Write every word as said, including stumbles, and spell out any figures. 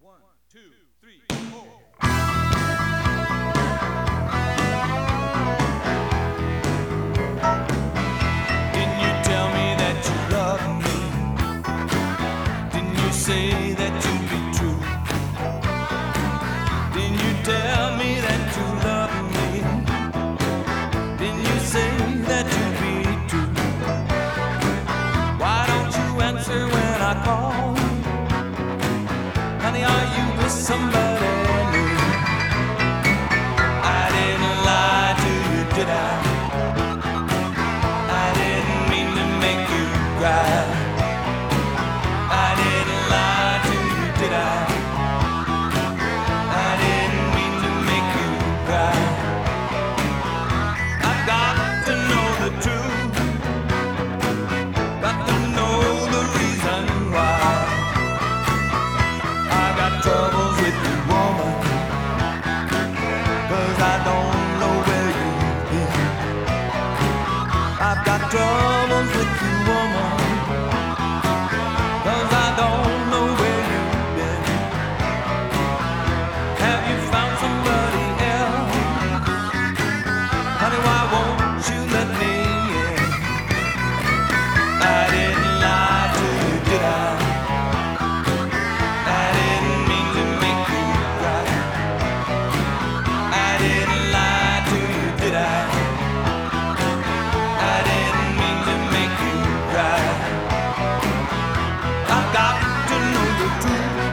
One, two, three, four. Didn't you tell me that you love me? Didn't you say that you'd be true? Didn't you tell me that you love me? Didn't you say that you'd be true? Why don't you answer when I call? Honey, are you with somebody new? I didn't lie to you, did I? I didn't mean to make you cry. I didn't lie to you, did I? I didn't mean to make you cry. I've got to know the truth. Got to know the reason why. I got troubles with you, woman, 'cause I don't know where you've been. I've got troubles with you, woman, 'cause I don't know where you've been. Have you found somebody else? Honey, why won't you let me in? I didn't lie to you, did I? I didn't mean to make you cry. I didn't lie to you, did I? I didn't mean to make you cry. I got to know the truth.